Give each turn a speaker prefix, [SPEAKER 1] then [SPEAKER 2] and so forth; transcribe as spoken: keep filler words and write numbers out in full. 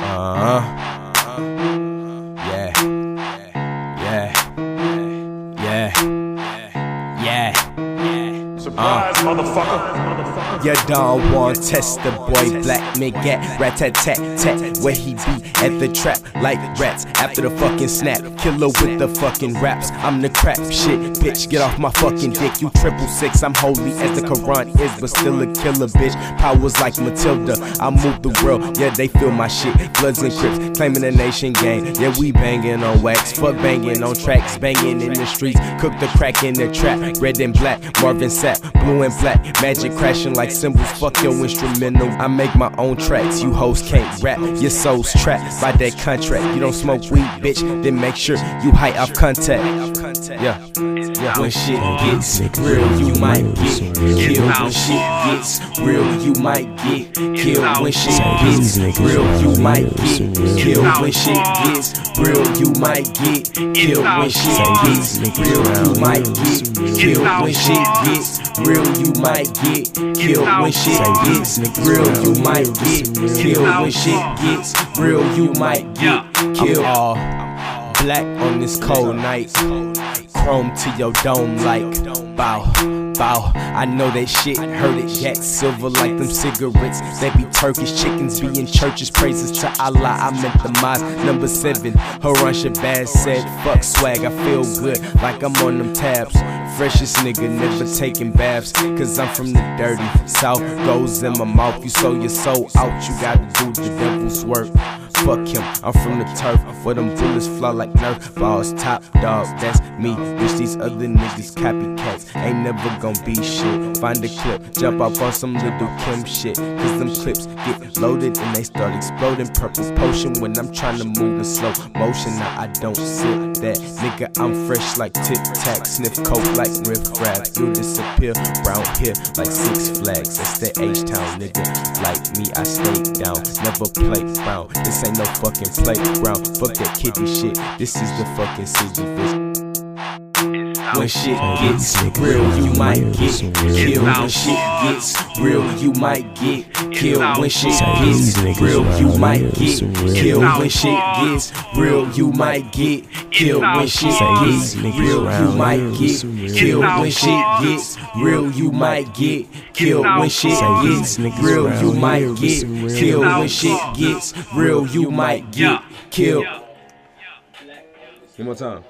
[SPEAKER 1] Uh, yeah, yeah, yeah, yeah.
[SPEAKER 2] Surprise, uh. motherfucker.
[SPEAKER 1] You don't want test the boy Black Mick at rat-tat-tat-tat. Where he be at the trap like rats after the fucking snap. Killer with the fucking raps. I'm the crap shit, bitch. Get off my fucking dick. You triple six. I'm holy as the Quran is, but still a killer, bitch. Powers like Matilda. I move the world. Yeah, they feel my shit. Bloods and Crips claiming the nation gang. Yeah, we banging on wax. Fuck banging on tracks. Banging in the streets. Cook the crack in the trap. Red and black. Marvin Sapp. Blue and black. Magic crashing like cymbals. Fuck your instrumental. I make my own tracks. You hoes can't rap. Your soul's trapped by that contract. You don't smoke weed, bitch. Then make sure you high off contact. Yeah. Yeah. When shit gets real, you might get killed. When shit gets real, you might get killed. When shit gets real, you might get killed. When shit gets real, you might get killed. When shit gets real, you might get killed. When shit gets real, you might get killed. When shit gets real, you might get killed. When shit gets real, you might get killed. I'm all black on this cold night. Chrome to your dome like bow, bow. I know that shit hurt it. Yak silver like them cigarettes. They be Turkish chickens, be in churches. Praises to Allah, I meant the mosque. Number seven, Haran Shabazz said, fuck swag, I feel good like I'm on them tabs. Freshest nigga, never taking baths. Cause I'm from the dirty south. Goes in my mouth, you sold your soul out. You gotta do the devil's work. Fuck him, I'm from the turf, where them bullets fly like Nerf balls. Top dog, that's me. Bitch, these other niggas copycats ain't never gon' be shit. Find a clip, jump off on some little Kim shit. Cause them clips get loaded and they start exploding. Purple potion when I'm trying to move in slow motion. Now I don't sip that, nigga, I'm fresh like Tic Tac. Sniff coke like Riff Raff. You'll disappear round here like Six Flags. That's the H-Town, nigga. Like me, I stay down, never play round. This ain't no fucking playground. Fuck that kiddie shit. This is the fucking city, bitch. When shit gets real, you might get killed. When shit gets real, you might get killed. When shit gets real, you might get killed. When shit gets real, you might get killed. When shit gets real, you might get killed. When shit gets real, you might get killed. When shit gets real, you might get killed. When shit gets real, you might get killed. One more time.